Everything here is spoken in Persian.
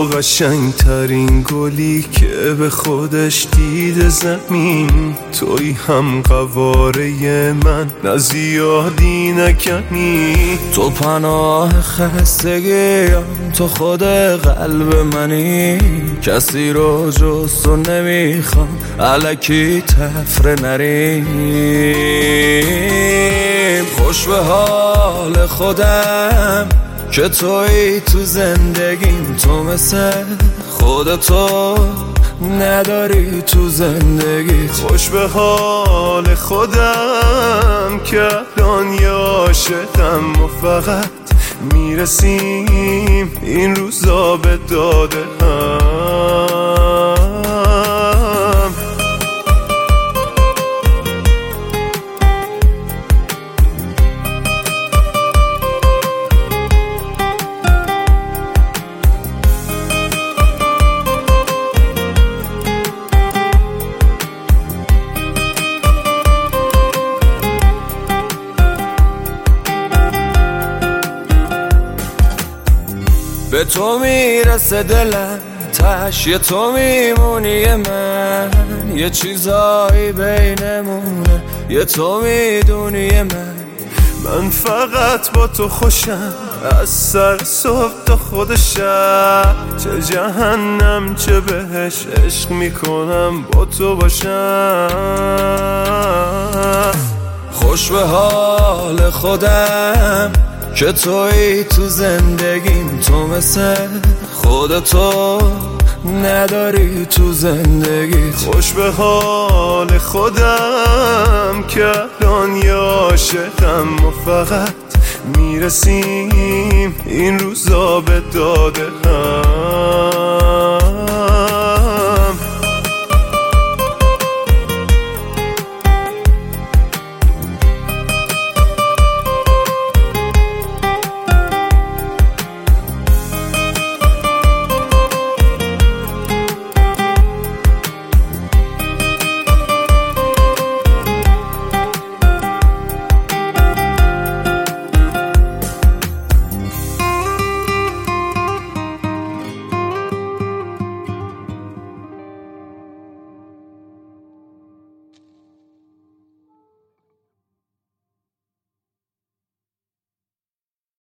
قشنگ ترین گلی که به خودش دیده زمین، توی هم قواره من، نه زیادی نه کمی. تو پناه خستگیم، تو خود قلب منی، کسی رو جز تو نمیخوام، الکی تفره نریم. خوش به حال خودم که توی تو زندگیم، تو مثل خودتو نداری تو زندگیت. خوش به حال خودم که الان یه عاشقم و فقط میرسیم این روزا به داده هم. به تو میرسه دلم، تهش تو میمونی من، یه چیزایی بینمونه، یه تو میدونی من فقط با تو خوشم، از سر صبح تا خود شب، چه جهنم چه بهش عشق میکنم با تو باشم. خوش به حال خودم که توی تو زندگیم، تو مثل خودتو نداری تو زندگیت. خوش به حال خودم که الان یه عاشقم و فقط میرسیم این روزا به داده هم.